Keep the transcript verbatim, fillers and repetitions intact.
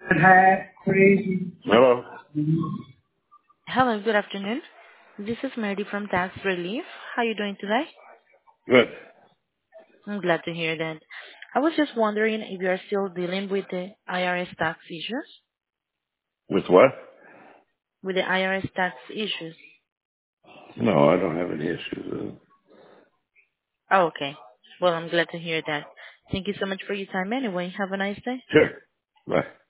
Hello. Hello, good afternoon. This is Mary from Tax Relief. How are you doing today? Good. I'm glad to hear that. I was just wondering if you are still dealing with the I R S tax issues? With what? With the I R S tax issues. No, I don't have any issues. Oh, okay. Well, I'm glad to hear that. Thank you so much for your time anyway. Have a nice day. Sure. Bye.